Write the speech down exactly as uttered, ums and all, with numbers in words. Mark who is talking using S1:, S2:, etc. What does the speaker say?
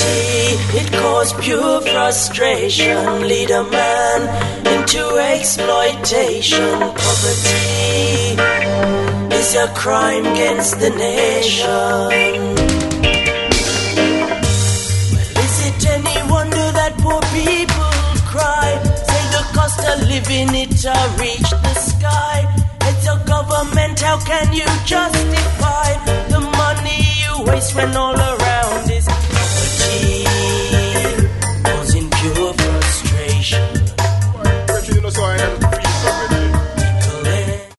S1: Poverty, it caused pure frustration, lead a man into exploitation. Poverty is a crime against the nation. Well, is it any wonder that poor people cry? Say the cost of living it a reach the sky. It's a government, how can you justify the money you waste when all around